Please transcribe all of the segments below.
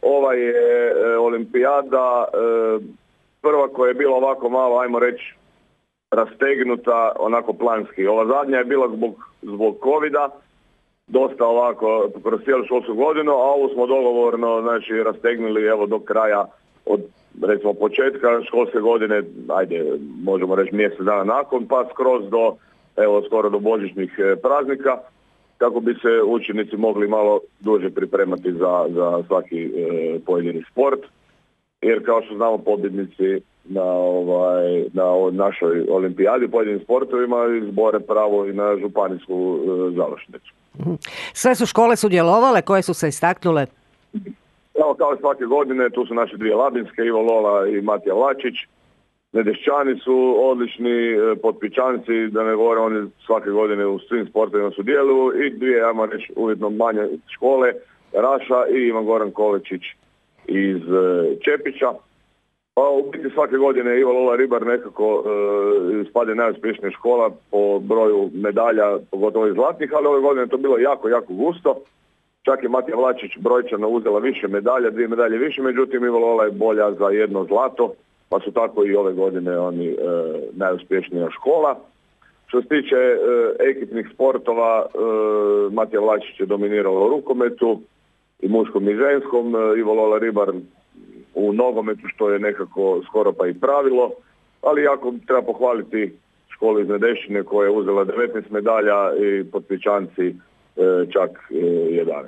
ova je olimpijada prva koja je bila ovako malo, ajmo reći, rastegnuta onako planski. Ova zadnja je bila zbog covida, dosta ovako kroz cijelu školsku godinu, a ovu smo dogovorno rastegnuli evo do kraja, od recimo početka školske godine, ajde možemo reći mjesec dana nakon, pa skroz do evo skoro do božićnih praznika, kako bi se učenici mogli malo duže pripremati za svaki pojedini sport. Jer kao što znamo, pobjednici na našoj olimpijadi, pojedinim sportovima, izbore pravo i na županijsku završnicu. Sve su škole sudjelovale, koje su se istaknule? Evo, kao i svake godine, tu su naše dvije labinske, Ivo Lola i Matija Vlačić. Nedešćani su odlični, Potpičanci, da ne govorim, oni svake godine u svim sportovima sudjeluju, i dvije, ajmo reći, uvjetno manje škole, Raša i Ivan Goran Kolečić iz Čepića. Pa u biti svake godine Ivo Lola Ribar nekako spade najuspješnija škola po broju medalja, pogotovo i zlatnih, ali ove godine je to bilo jako, jako gusto. Čak je Matija Vlačić brojčano uzela više medalja, 2 medalje više, međutim Ivo Lola je bolja za 1 zlato, pa su tako i ove godine oni najuspješnija škola. Što se tiče ekipnih sportova, Matija Vlačić je dominirala u rukometu, i muškom i ženskom, Ivo Lola Ribar u nogometu, što je nekako skoro pa i pravilo, ali jako treba pohvaliti školu iz Nedešćine koja je uzela 19 medalja i Potpičanci čak 11.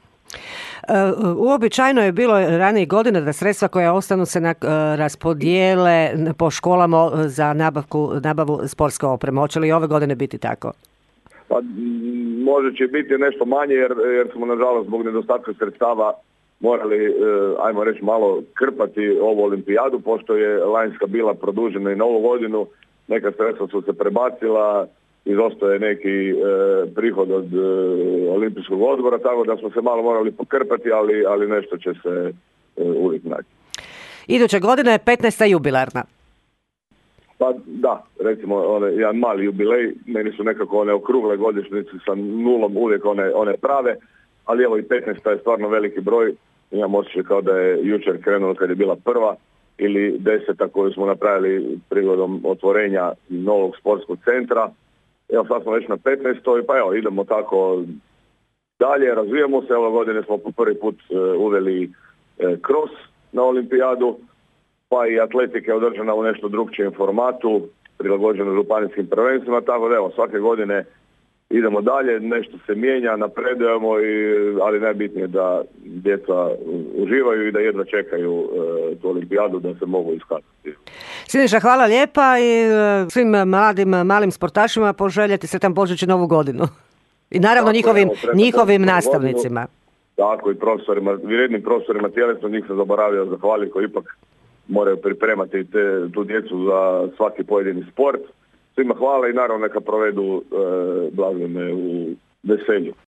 Uobičajeno je bilo ranijih godina da sredstva koja ostanu se raspodijele po školama za nabavu sportske opreme. Hoće li ove godine biti tako? Pa možda će biti nešto manje jer smo nažalost zbog nedostatka sredstava morali, ajmo reći, malo krpati ovu olimpijadu, pošto je lanjska bila produžena i na ovu godinu, neka sredstva su se prebacila, izostao je neki prihod od olimpijskog odbora, tako da smo se malo morali pokrpati, ali nešto će se uvijek naći. Iduće godine je 15. jubilarna. Pa da, recimo jedan mali jubilej, meni su nekako one okrugle godišnjice sa nulom uvijek one prave, ali evo i 15. je stvarno veliki broj. Imam osjećaj kao da je jučer krenulo kad je bila prva, ili 10. koju smo napravili prigodom otvorenja novog sportskog centra. Evo sad smo već na 15. pa evo idemo tako dalje, razvijamo se. Ove godine smo po prvi put uveli cross na olimpijadu, pa i atletika je održana u nešto drugčijem formatu, prilagođeno županijskim prvenstvima, tako da evo svake godine idemo dalje, nešto se mijenja, napredujemo, ali najbitnije da djeca uživaju i da jedva čekaju tu olimpijadu da se mogu iskazati. Siniša, hvala lijepa i svim malim sportašima poželjeti sretan Božić i Novu godinu. I naravno njihovim nastavnicima. Tako, i profesorima, vrijednim profesorima tjelesno, njih sam zaboravio zahvaliti koji ipak moraju pripremati tu djecu za svaki pojedini sport. Svima hvala i naravno neka provedu blagdane u veselju.